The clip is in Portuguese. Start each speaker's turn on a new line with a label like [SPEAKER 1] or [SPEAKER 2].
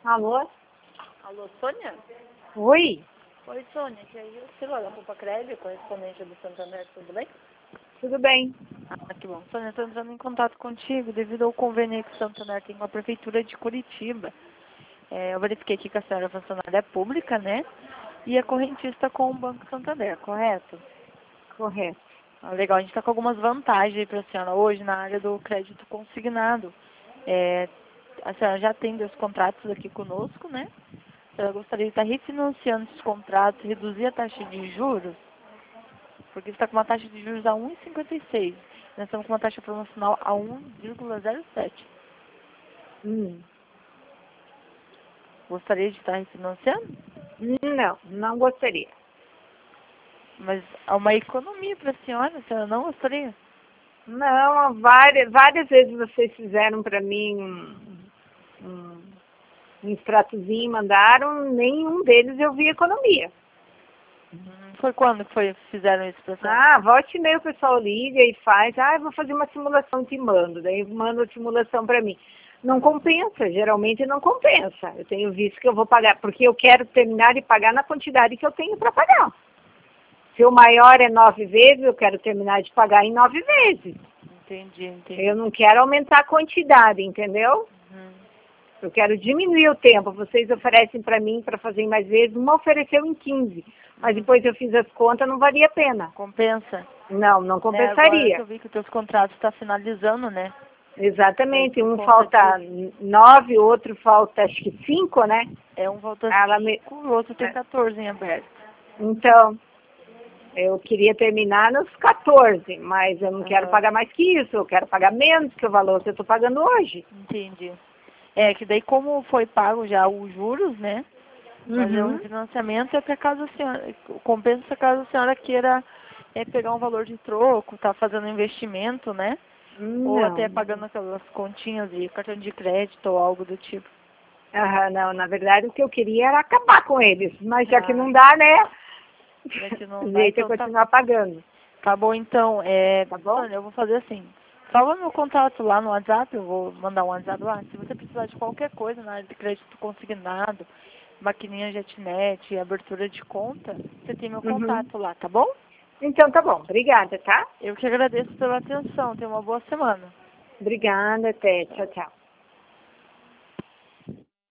[SPEAKER 1] Alô?
[SPEAKER 2] Alô, Sônia?
[SPEAKER 1] Oi?
[SPEAKER 2] Oi, Sônia, que aí eu Silva da Pupa Crédito, correspondente do Santander, tudo bem?
[SPEAKER 1] Tudo bem?
[SPEAKER 2] Ah, que bom. Sônia, estou entrando em contato contigo devido ao convênio que o Santander tem com a Prefeitura de Curitiba. Eu verifiquei aqui que a senhora é funcionária pública, né? E é correntista com o Banco Santander, correto?
[SPEAKER 1] Correto.
[SPEAKER 2] Ah, legal, a gente está com algumas vantagens para a senhora hoje na área do crédito consignado. É, a senhora já tem 2 contratos aqui conosco, né? A senhora gostaria de estar refinanciando esses contratos, reduzir a taxa de juros, porque está com uma taxa de juros a 1,56. Nós estamos com uma taxa promocional a 1,07.
[SPEAKER 1] Hum.
[SPEAKER 2] Gostaria de estar refinanciando?
[SPEAKER 1] Não, não gostaria.
[SPEAKER 2] Mas há uma economia para a senhora não gostaria?
[SPEAKER 1] Não, várias vezes vocês fizeram para mim um extratozinho, mandaram, nenhum deles eu vi economia.
[SPEAKER 2] Foi quando que fizeram isso para a senhora?
[SPEAKER 1] Ah, volte e meia o pessoal liga e faz, eu vou fazer uma simulação e te mando, daí manda a simulação para mim. Não compensa, geralmente não compensa. Eu tenho visto que eu vou pagar, porque eu quero terminar de pagar na quantidade que eu tenho para pagar. Se o maior é 9 vezes, eu quero terminar de pagar em 9 vezes.
[SPEAKER 2] Entendi.
[SPEAKER 1] Eu não quero aumentar a quantidade, entendeu? Eu quero diminuir o tempo. Vocês oferecem para mim para fazer em mais vezes, uma ofereceu em 15. Mas depois eu fiz as contas, não valia a pena.
[SPEAKER 2] Compensa?
[SPEAKER 1] Não
[SPEAKER 2] Agora que
[SPEAKER 1] compensaria.
[SPEAKER 2] eu vi que os teus contratos estão finalizando, né?
[SPEAKER 1] Exatamente.
[SPEAKER 2] Por
[SPEAKER 1] Um
[SPEAKER 2] conta
[SPEAKER 1] falta 9, outro falta acho que 5, né?
[SPEAKER 2] Um volta
[SPEAKER 1] Ela me...
[SPEAKER 2] 5, o outro tem 14 em aberto.
[SPEAKER 1] Então, eu queria terminar nos 14, mas eu não quero pagar mais que isso. Eu quero pagar menos que o valor que eu estou pagando hoje.
[SPEAKER 2] Entendi. Que daí como foi pago já os juros, né? Fazer um refinanciamento é para caso a senhora, compensa caso a senhora queira pegar um valor de troco, tá fazendo investimento, né? Ou até
[SPEAKER 1] Não.
[SPEAKER 2] pagando aquelas continhas de cartão de crédito ou algo do tipo.
[SPEAKER 1] Não, na verdade o que eu queria era acabar com eles, mas já que
[SPEAKER 2] Ah,
[SPEAKER 1] não dá, né?
[SPEAKER 2] já que não
[SPEAKER 1] O
[SPEAKER 2] dá,
[SPEAKER 1] jeito é
[SPEAKER 2] então
[SPEAKER 1] continuar pagando.
[SPEAKER 2] tá bom então.
[SPEAKER 1] Tá bom?
[SPEAKER 2] Sônia, eu vou fazer assim. Salva meu contato lá no WhatsApp, eu vou mandar um WhatsApp lá. Se você precisar de qualquer coisa na área de crédito consignado, maquininha JetNet, abertura de conta, você tem meu contato lá, tá bom?
[SPEAKER 1] Então tá bom. Obrigada, tá?
[SPEAKER 2] Eu que agradeço pela atenção. Tenha uma boa semana.
[SPEAKER 1] Obrigada, até. Tchau, tchau.